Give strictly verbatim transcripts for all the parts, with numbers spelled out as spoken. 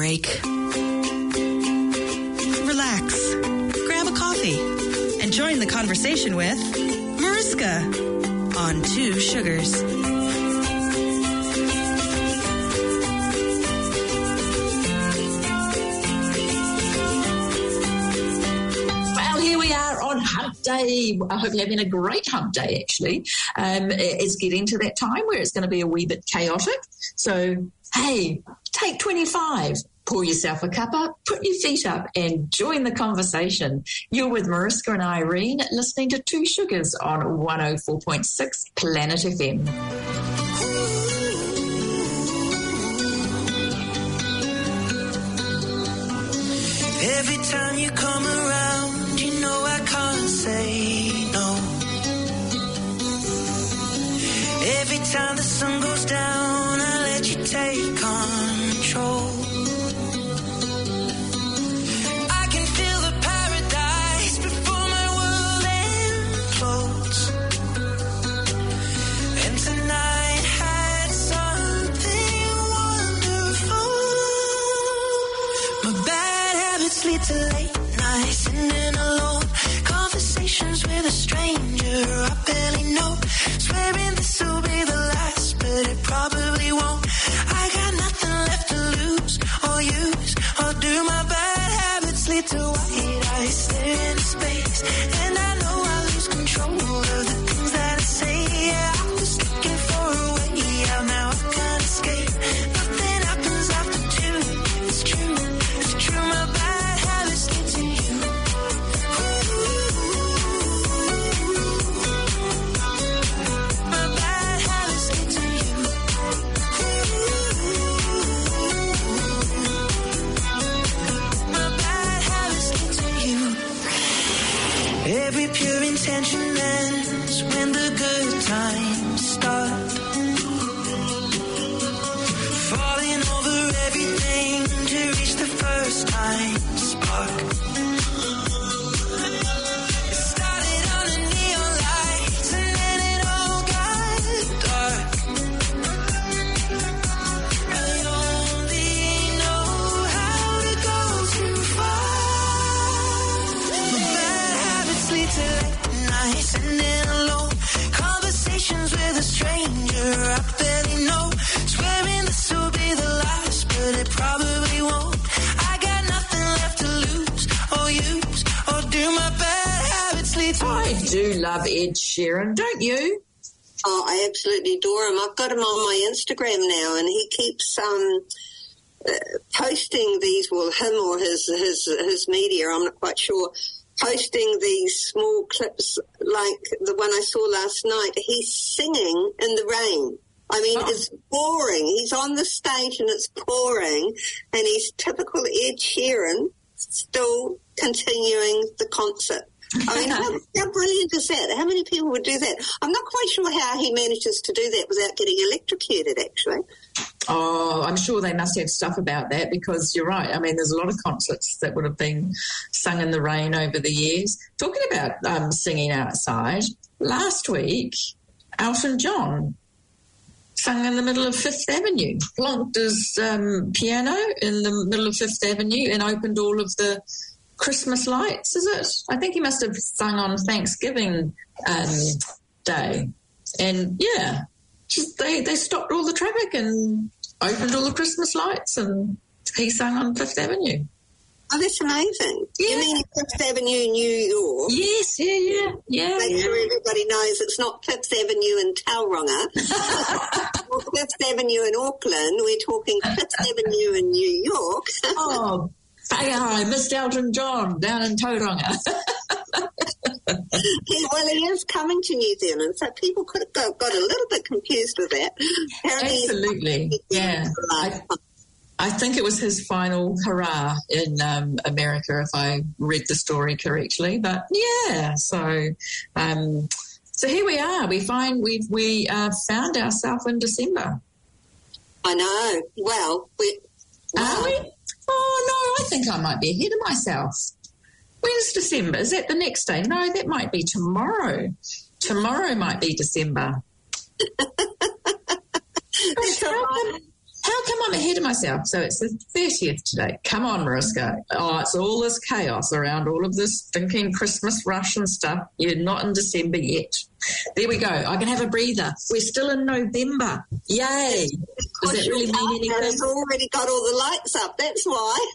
break. Relax, grab a coffee, and join the conversation with Mariska on Two Sugars. Hump Day. I hope you're having a great hump day, actually. Um, it's getting to that time where it's going to be a wee bit chaotic. So, hey, take twenty-five, pour yourself a cuppa, put your feet up and join the conversation. You're with Mariska and Irene listening to Two Sugars on one oh four point six Planet F M. Every time you come around, you know I can't say no. Every time the sun goes down, I let you take control. I can feel the paradise before my world implodes. And tonight had something wonderful. My bad habits lead to late nights, sitting alone. Conversations with a stranger I barely know. Swearing this will be the last, but it probably won't. I got nothing left to lose or use or do. My bad habits lead to white eyes staring into space, and I know I lose control of the things that I say. Yeah, I was looking for a way out, now I can't escape. Nothing happens after two. It's true, it's true. My bad habits lead to you. Every pure intention ends when the good times start. Falling over everything to reach the first time spark. It started on a neon lights and then it all got dark. I only know how to go too far. Lead to late nights and then alone. Conversations with a stranger I barely know. Swearing this will be the last, but it probably won't. I got nothing left to lose or use or do. My bad habits lead to. I do love Ed Sheeran, don't you? Oh, I absolutely adore him. I've got him on my Instagram now, and he keeps um, uh, posting these, well, him or his, his, his media, I'm not quite sure, posting these small clips like the one I saw last night. He's singing in the rain. I mean, oh. It's pouring. He's on the stage and it's pouring, and he's typical Ed Sheeran, still continuing the concert. I mean, how, how brilliant is that? How many people would do that? I'm not quite sure how he manages to do that without getting electrocuted, actually. Oh, I'm sure they must have stuff about that, because you're right. I mean, there's a lot of concerts that would have been sung in the rain over the years. Talking about um, singing outside, last week, Elton John sung in the middle of Fifth Avenue, plonked his um, piano in the middle of Fifth Avenue and opened all of the Christmas lights, is it? I think he must have sung on Thanksgiving um, Day. And, yeah, just they, they stopped all the traffic and opened all the Christmas lights, and he sang on Fifth Avenue. Oh, that's amazing. Yeah. You mean Fifth Avenue, New York? Yes, yeah, yeah, yeah. Make yeah. sure everybody knows it's not Fifth Avenue in Tauranga or Fifth Avenue in Auckland. We're talking Fifth Avenue in New York. Oh, hey, I missed Elton John down in Tauranga. he, well, he is coming to New Zealand, so people could have got, got a little bit confused with that. Apparently, absolutely, yeah. I, I think it was his final hurrah in um, America, if I read the story correctly. But yeah, so um, so here we are. We find we've we uh, found ourselves in December. I know. Well, we are we? Oh no, I think I might be ahead of myself. When's December? Is that the next day? No, that might be tomorrow. Tomorrow might be December. That's all right. How come I'm ahead of myself? So it's the thirtieth today. Come on, Mariska. Oh, it's all this chaos around all of this stinking Christmas rush and stuff. You're not in December yet. There we go. I can have a breather. We're still in November. Yay. Does that really mean anything? It's already got all the lights up. That's why.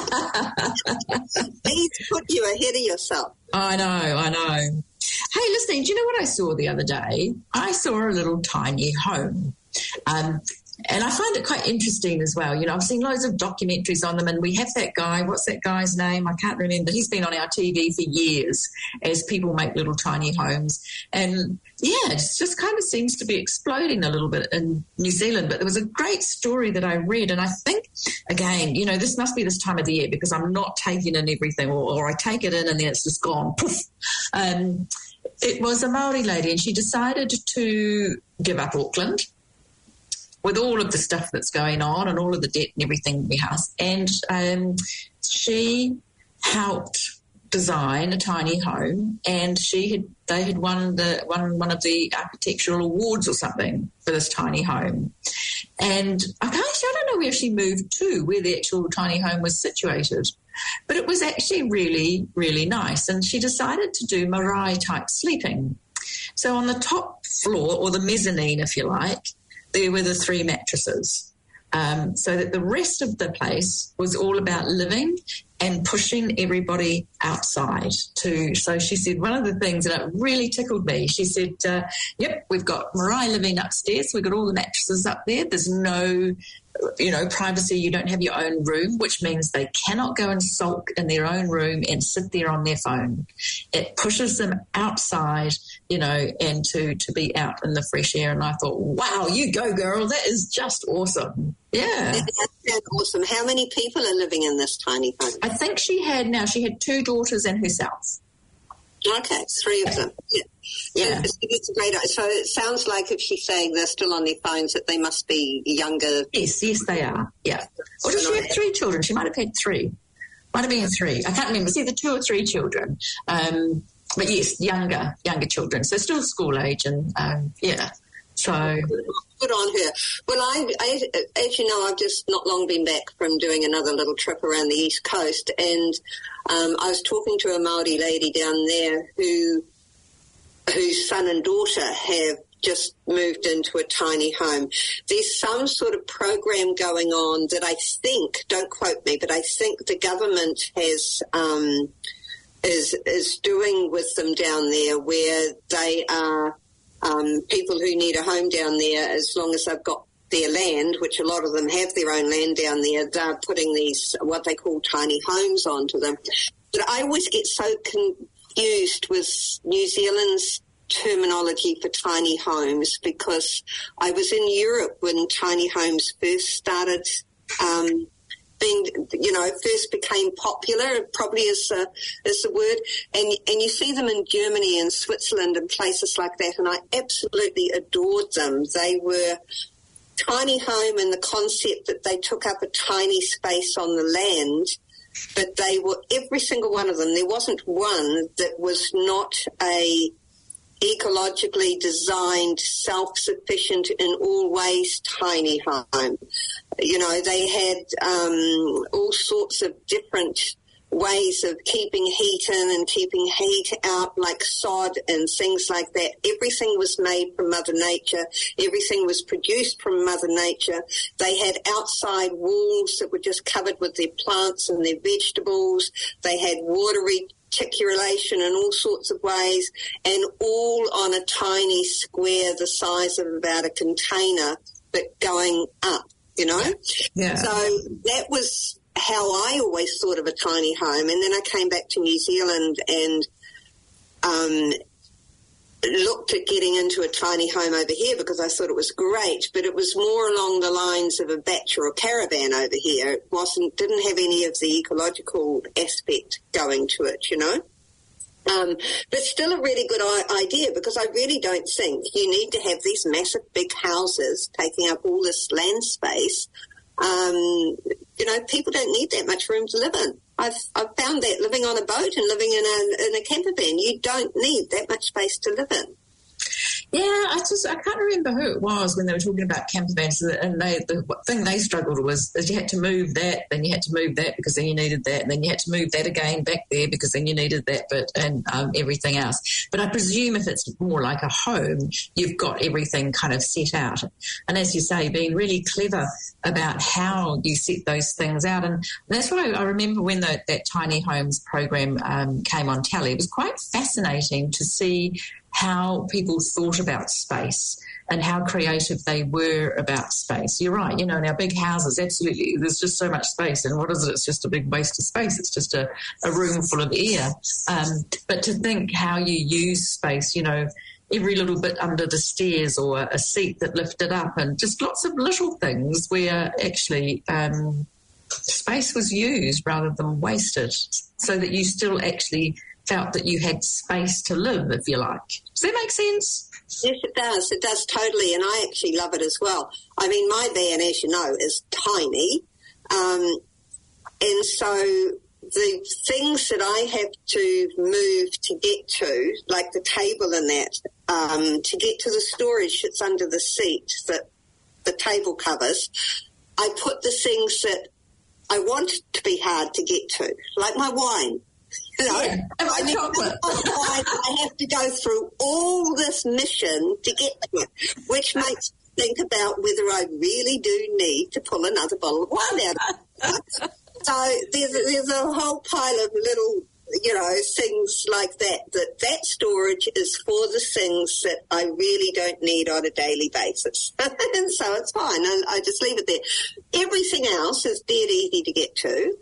Please put you ahead of yourself. I know, I know. Hey, listen, do you know what I saw the other day? I saw a little tiny home. Um, and I find it quite interesting as well. You know, I've seen loads of documentaries on them, and we have that guy, what's that guy's name? I can't remember. He's been on our T V for years as people make little tiny homes. And, yeah, it just kind of seems to be exploding a little bit in New Zealand. But there was a great story that I read, and I think, again, you know, this must be this time of the year because I'm not taking in everything, or, or I take it in and then it's just gone, poof. Um, it was a Māori lady, and she decided to give up Auckland with all of the stuff that's going on and all of the debt and everything in the house. And um, she helped design a tiny home, and she had they had won the won one of the architectural awards or something for this tiny home. And I can't, I don't know where she moved to, where the actual tiny home was situated, but it was actually really, really nice. And she decided to do marae type sleeping. So on the top floor, or the mezzanine, if you like, there were the three mattresses, um, so that the rest of the place was all about living and pushing everybody outside too. So she said one of the things, and it really tickled me, she said, uh, yep, we've got Mariah living upstairs. We've got all the mattresses up there. There's no, you know, privacy. You don't have your own room, which means they cannot go and sulk in their own room and sit there on their phone. It pushes them outside, you know, and to, to be out in the fresh air. And I thought, wow, you go, girl. That is just awesome. Yeah. That's awesome. How many people are living in this tiny home? I think she had, now she had two daughters and herself. Okay, three of them. Yeah. Yeah. It's, it's a great. So it sounds like if she's saying they're still on their phones, that they must be younger. Yes, yes, they are. Yeah. Or did she have three children? She might have had three. Might have been three. I can't remember. It's either two or three children. Um, but yes, younger, younger children. So still school age, and um, yeah. So good on her. Well, I, I, as you know, I've just not long been back from doing another little trip around the East Coast, and um, I was talking to a Māori lady down there who, whose son and daughter have just moved into a tiny home. There's some sort of program going on that I think, don't quote me, but I think the government has um, is is doing with them down there, where they are. Um, people who need a home down there, as long as they've got their land, which a lot of them have their own land down there, they're putting these, what they call tiny homes onto them. But I always get so confused with New Zealand's terminology for tiny homes, because I was in Europe when tiny homes first started um being, you know, first became popular, probably is, uh, is the word, and and you see them in Germany and Switzerland and places like that, and I absolutely adored them. They were tiny home in the concept that they took up a tiny space on the land, but they were, every single one of them, there wasn't one that was not a ecologically designed, self-sufficient in all ways tiny home. You know, they had um, all sorts of different ways of keeping heat in and keeping heat out, like sod and things like that. Everything was made from Mother Nature. Everything was produced from Mother Nature. They had outside walls that were just covered with their plants and their vegetables. They had water reticulation in all sorts of ways, and all on a tiny square the size of about a container, but going up, you know? Yeah. So that was how I always thought of a tiny home. And then I came back to New Zealand and um, looked at getting into a tiny home over here because I thought it was great, but it was more along the lines of a batch or a caravan over here. It wasn't, didn't have any of the ecological aspect going to it, you know. Um, but still a really good I- idea, because I really don't think you need to have these massive big houses taking up all this land space. Um, you know, people don't need that much room to live in. I've, I've found that living on a boat and living in a, in a camper van, you don't need that much space to live in. Yeah, I just I can't remember who it was when they were talking about camper vans, and they the thing they struggled was is you had to move that, then you had to move that because then you needed that, and then you had to move that again back there because then you needed that bit and um, everything else. But I presume if it's more like a home, you've got everything kind of set out. And as you say, being really clever about how you set those things out. And that's what I, I remember when the, that Tiny Homes program um, came on telly. It was quite fascinating to see how people thought about space and how creative they were about space. You're right, you know, in our big houses, absolutely, there's just so much space. And what is it? It's just a big waste of space. It's just a, a room full of air. Um, but to think how you use space, you know, every little bit under the stairs or a seat that lifted up and just lots of little things where actually um, space was used rather than wasted so that you still actually felt that you had space to live, if you like. Does that make sense? Yes, it does. It does totally, and I actually love it as well. I mean, my van, as you know, is tiny, um, and so the things that I have to move to get to, like the table and that, um, to get to the storage that's under the seat that the table covers, I put the things that I want to be hard to get to, like my wine. You know, yeah, and my I, mean, chocolate. I have to go through all this mission to get to it, which makes me think about whether I really do need to pull another bottle of wine out of it. So there's, there's a whole pile of little, you know, things like that, that that storage is for the things that I really don't need on a daily basis. And so it's fine. I, I just leave it there. Everything else is dead easy to get to.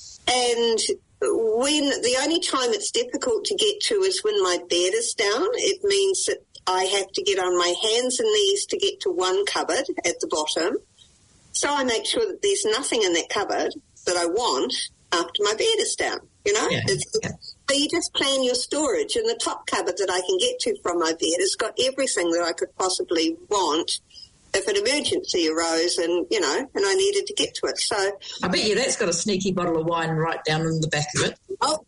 And when the only time it's difficult to get to is when my bed is down. It means that I have to get on my hands and knees to get to one cupboard at the bottom. So I make sure that there's nothing in that cupboard that I want after my bed is down, you know? Yeah, it's, yeah. So you just plan your storage, and the top cupboard that I can get to from my bed has got everything that I could possibly want if an emergency arose and, you know, and I needed to get to it. So I bet you that's got a sneaky bottle of wine right down in the back of it. Oh,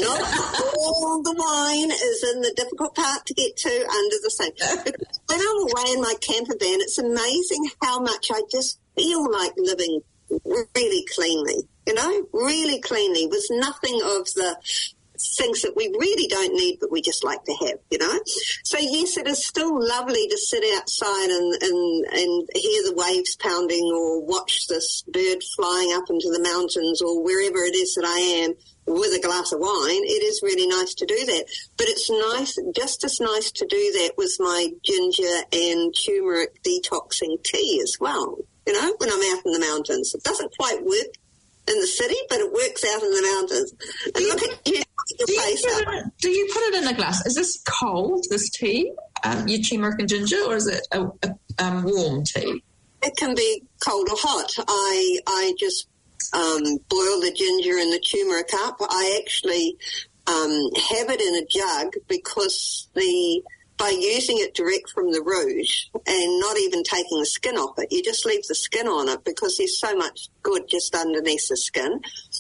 no, all the wine is in the difficult part to get to under the sink. When I'm away in my camper van, it's amazing how much I just feel like living really cleanly, you know, really cleanly, with nothing of the things that we really don't need but we just like to have, you know. So yes, it is still lovely to sit outside and, and, and hear the waves pounding or watch this bird flying up into the mountains or wherever it is that I am with a glass of wine. It is really nice to do that. But it's nice, just as nice to do that with my ginger and turmeric detoxing tea as well, you know, when I'm out in the mountains. It doesn't quite work in the city, but it works out in the mountains. And look at you. Do you, put it in, do you put it in a glass? Is this cold, this tea, um, your turmeric and ginger, or is it a, a um, warm tea? It can be cold or hot. I I just um, boil the ginger and the turmeric up. I actually um, have it in a jug because the by using it direct from the root and not even taking the skin off it, you just leave the skin on it because there's so much good just underneath the skin.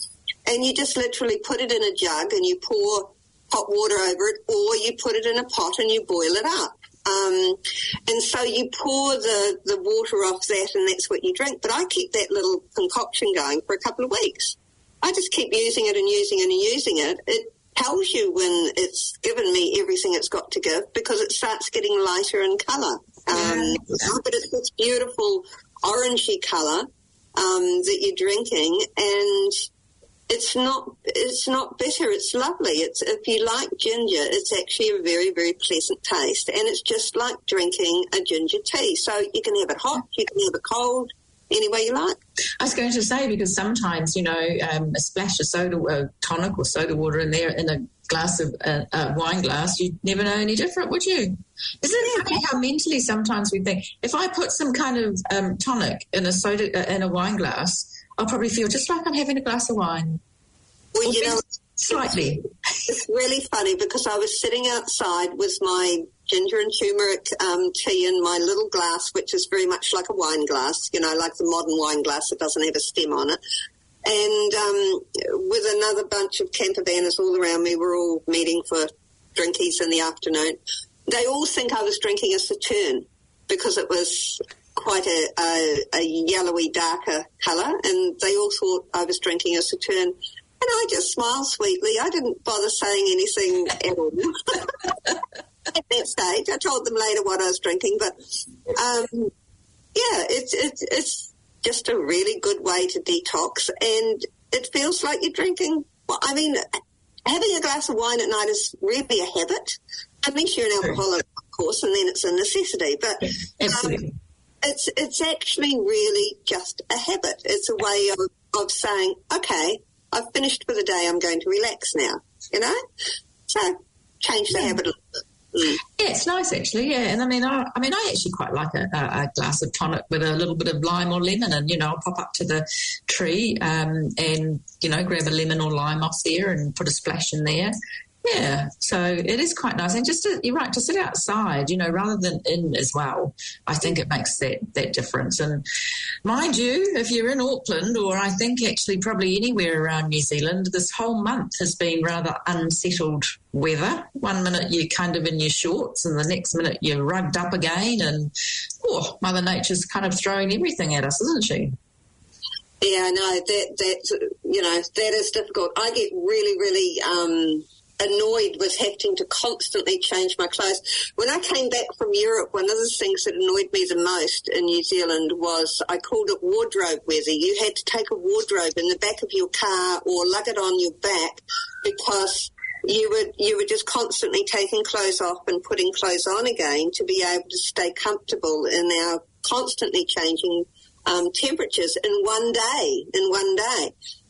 And you just literally put it in a jug and you pour hot water over it, or you put it in a pot and you boil it up. Um, and so you pour the, the water off that and that's what you drink. But I keep that little concoction going for a couple of weeks. I just keep using it and using it and using it. It tells you when it's given me everything it's got to give because it starts getting lighter in colour. Um, yeah. But it's this beautiful orangey colour um, that you're drinking, and It's not it's not bitter. It's lovely. It's if you like ginger, it's actually a very, very pleasant taste. And it's just like drinking a ginger tea. So you can have it hot, you can have it cold, any way you like. I was going to say, because sometimes, you know, um, a splash of soda, uh, tonic or soda water in there in a glass of uh, a wine glass, you'd never know any different, would you? Isn't it funny how mentally sometimes we think, if I put some kind of um, tonic in a soda uh, in a wine glass, I'll probably feel just like I'm having a glass of wine. Well, you know, slightly. It's really funny because I was sitting outside with my ginger and turmeric um, tea in my little glass, which is very much like a wine glass, you know, like the modern wine glass that doesn't have a stem on it. And um, with another bunch of camper banners all around me, we're all meeting for drinkies in the afternoon. they all think I was drinking a Sauterne because it was quite a, a, a yellowy, darker colour, and they all thought I was drinking a Sauterne. And I just smiled sweetly. I didn't bother saying anything at all. At that stage, I told them later what I was drinking, but um, yeah, it's it's it's just a really good way to detox, and it feels like you're drinking. Well, I mean, having a glass of wine at night is really a habit, unless you're an alcoholic, of course, and then it's a necessity. But absolutely, um, it's it's actually really just a habit. It's a way of of saying, okay, I've finished for the day. I'm going to relax now. You know, so change the yeah. habit a little bit. Mm. Yeah, it's nice actually. Yeah, and I mean, I, I mean, I actually quite like a, a, a glass of tonic with a little bit of lime or lemon, and you know, I'll pop up to the tree um, and you know, grab a lemon or lime off there and put a splash in there. Yeah, so it is quite nice, and just to, you're right, to sit outside, you know, rather than in as well. I think it makes that that difference. And mind you, if you're in Auckland, or I think actually probably anywhere around New Zealand, this whole month has been rather unsettled weather. One minute you're kind of in your shorts, and the next minute you're rugged up again, and oh, Mother Nature's kind of throwing everything at us, isn't she? Yeah, no, that that you know that is difficult. I get really, really. Um, annoyed with having to constantly change my clothes. When I came back from Europe, one of the things that annoyed me the most in New Zealand was, I called it wardrobe weather. You had to take a wardrobe in the back of your car or lug it on your back, because you were you were just constantly taking clothes off and putting clothes on again to be able to stay comfortable in our constantly changing um, temperatures in one day. In one day.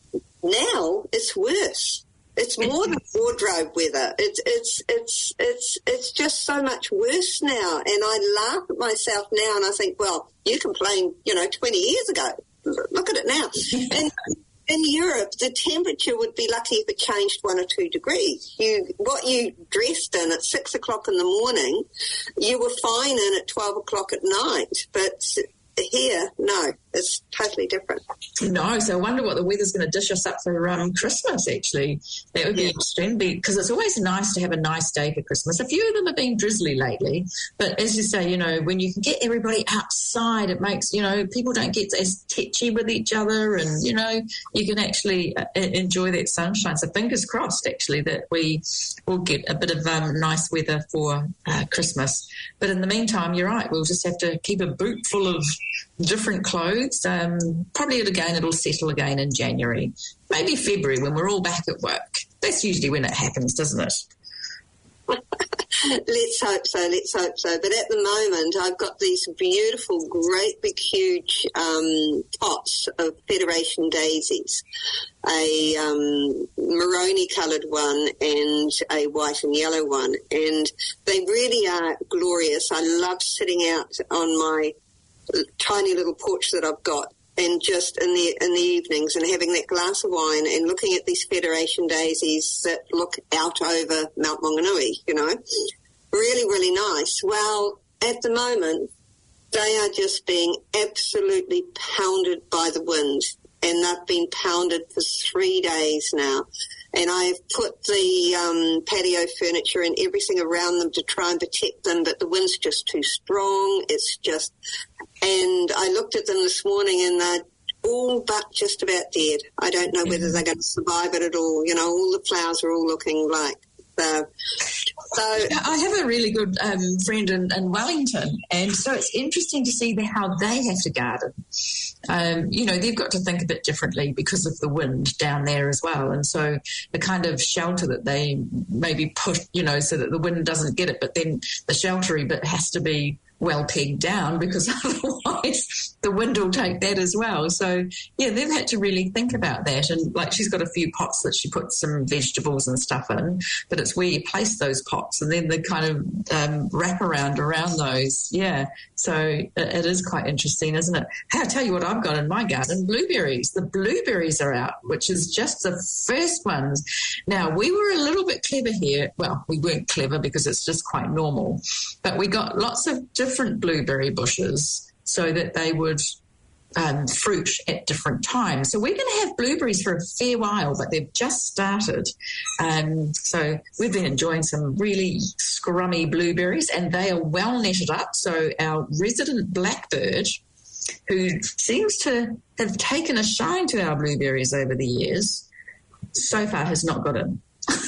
Now it's worse. It's more than wardrobe weather. It's it's it's it's it's just so much worse now. And I laugh at myself now, and I think, well, you complained, you know, twenty years ago. Look at it now. And in Europe, the temperature would be lucky if it changed one or two degrees. You what you dressed in at six o'clock in the morning, you were fine in at twelve o'clock at night. But here, no, it's totally different. No, so I wonder what the weather's going to dish us up for um, Christmas, actually. That would be yeah. interesting, because it's always nice to have a nice day for Christmas. A few of them have been drizzly lately, but as you say, you know, when you can get everybody outside, it makes, you know, people don't get as tetchy with each other, and, you know, you can actually uh, enjoy that sunshine. So fingers crossed, actually, that we will get a bit of um, nice weather for uh, Christmas. But in the meantime, you're right, we'll just have to keep a boot full of different clothes. Um, probably again, it'll settle again in January, maybe February when we're all back at work. That's usually when it happens, doesn't it? Let's hope so, let's hope so. But at the moment, I've got these beautiful, great big huge um, pots of Federation daisies, a um, maroon coloured one and a white and yellow one. And they really are glorious. I love sitting out on my tiny little porch that I've got, and just in the in the evenings and having that glass of wine and looking at these Federation daisies that look out over Mount Maunganui, you know, really, really nice. Well, at the moment, they are just being absolutely pounded by the wind, and they've been pounded for three days now. And I've put the um, patio furniture and everything around them to try and protect them, but the wind's just too strong. It's just, and I looked at them this morning, and they're all but just about dead. I don't know whether they're going to survive it at all. You know, all the flowers are all looking like So, so I have a really good um, friend in, in Wellington, and so it's interesting to see the, how they have to garden. Um, you know, they've got to think a bit differently because of the wind down there as well, and so the kind of shelter that they maybe put, you know, so that the wind doesn't get it, but then the sheltery bit has to be well pegged down because otherwise the wind will take that as well. So, yeah, they've had to really think about that. And, like, she's got a few pots that she puts some vegetables and stuff in, but it's where you place those pots and then the kind of um, wraparound around those. Yeah, so it, it is quite interesting, isn't it? Hey, I'll tell you what I've got in my garden, blueberries. The blueberries are out, which is just the first ones. Now, we were a little bit clever here. Well, we weren't clever because it's just quite normal, but we got lots of different blueberry bushes so that they would um, fruit at different times. So we're going to have blueberries for a fair while, but they've just started. Um, so we've been enjoying some really scrummy blueberries, and they are well netted up. So our resident blackbird, who seems to have taken a shine to our blueberries over the years, so far has not got in.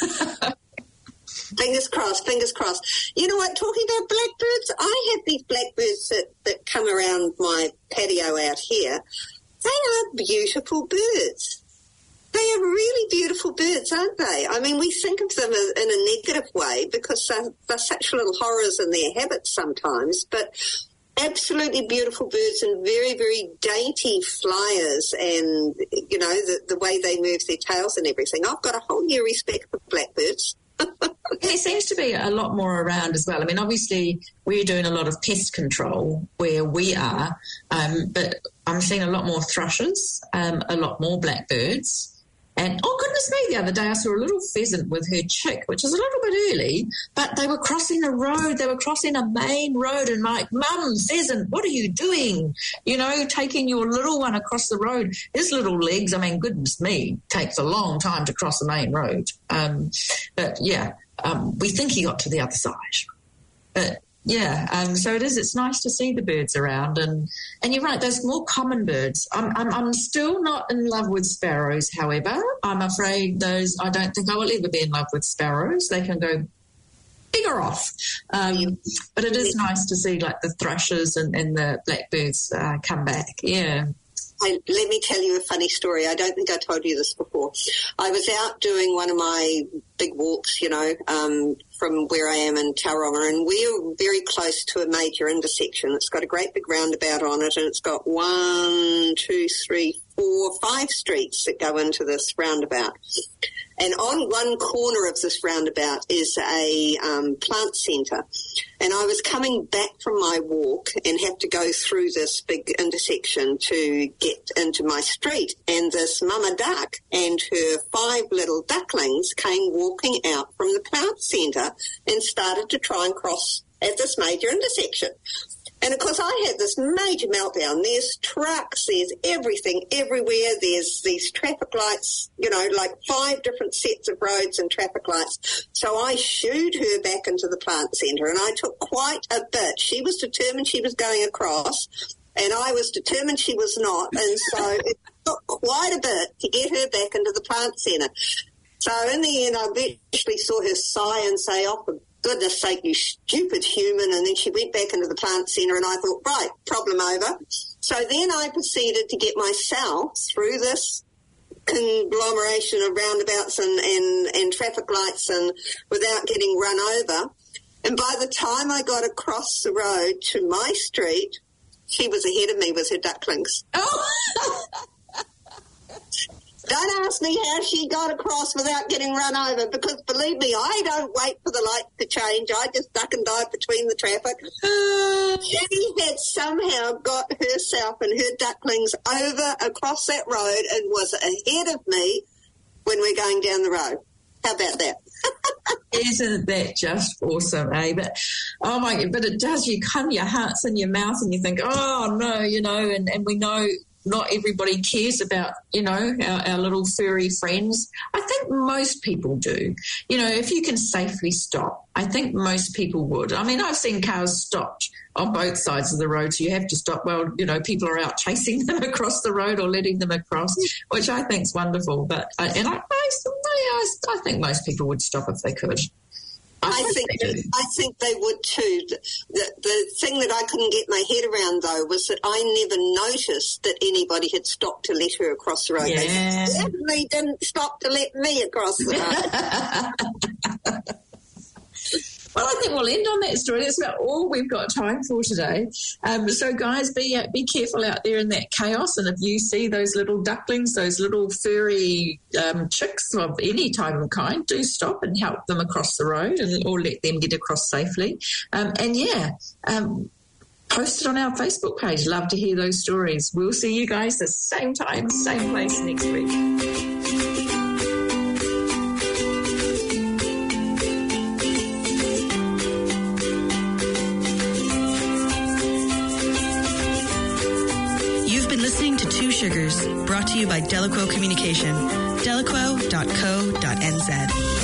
Fingers crossed, fingers crossed. You know what, talking about blackbirds, I have these blackbirds that, that come around my patio out here. They are beautiful birds. They are really beautiful birds, aren't they? I mean, we think of them in a negative way because they're, they're such little horrors in their habits sometimes, but absolutely beautiful birds and very, very dainty flyers, and, you know, the, the way they move their tails and everything. I've got a whole new respect for blackbirds. There seems to be a lot more around as well. I mean, obviously, we're doing a lot of pest control where we are, um, but I'm seeing a lot more thrushes, um, a lot more blackbirds. And, oh, goodness me, the other day I saw a little pheasant with her chick, which is a little bit early, but they were crossing a road. They were crossing a main road, and like, Mum, pheasant, what are you doing? You know, taking your little one across the road. His little legs, I mean, goodness me, takes a long time to cross the main road. Um, but, yeah, um, we think he got to the other side. But, yeah, um, so it is. It's nice to see the birds around, and, and you're right. Those more common birds. I'm, I'm I'm still not in love with sparrows. However, I'm afraid those. I don't think I will ever be in love with sparrows. They can go bigger off. Um, but it is nice to see like the thrushes and, and the blackbirds uh, come back. Yeah. I, let me tell you a funny story. I don't think I told you this before. I was out doing one of my big walks, you know, um, from where I am in Tauranga, and we're very close to a major intersection. It's got a great big roundabout on it, and it's got one, two, three, four, five streets that go into this roundabout. And on one corner of this roundabout is a um, plant centre. And I was coming back from my walk and had to go through this big intersection to get into my street. And this mama duck and her five little ducklings came walking out from the plant centre and started to try and cross at this major intersection. And, of course, I had this major meltdown. There's trucks, there's everything everywhere. There's these traffic lights, you know, like five different sets of roads and traffic lights. So I shooed her back into the plant centre, and I took quite a bit. She was determined she was going across, and I was determined she was not. And so it took quite a bit to get her back into the plant centre. So in the end, I eventually saw her sigh and say, oh, for goodness sake, you stupid human. And then she went back into the plant centre, and I thought, right, problem over. So then I proceeded to get myself through this conglomeration of roundabouts and, and, and traffic lights and without getting run over. And by the time I got across the road to my street, she was ahead of me with her ducklings. Oh! Don't ask me how she got across without getting run over, because believe me, I don't wait for the lights to change. I just duck and dive between the traffic. She had somehow got herself and her ducklings over across that road and was ahead of me when we're going down the road. How about that? Isn't that just awesome, eh? But, oh my God, but it does, you come, your heart's in your mouth and you think, oh no, you know, and, and we know not everybody cares about, you know, our, our little furry friends. I think most people do. You know, if you can safely stop, I think most people would. I mean, I've seen cars stopped on both sides of the road, so you have to stop. Well, you know, people are out chasing them across the road or letting them across, which I think is wonderful. But and I, I, I think most people would stop if they could. I, I think I think they would too. The, the thing that I couldn't get my head around, though, was that I never noticed that anybody had stopped to let her across the road. Yeah. They definitely didn't stop to let me across the road. Well, I think we'll end on that story. That's about all we've got time for today. Um, so, guys, be uh, be careful out there in that chaos. And if you see those little ducklings, those little furry um, chicks of any type of kind, do stop and help them across the road, and or let them get across safely. Um, and, yeah, um, post it on our Facebook page. Love to hear those stories. We'll see you guys the same time, same place next week. You've been listening Two Sugars, brought to you by Delaquo Communication, delaquo dot co dot n z.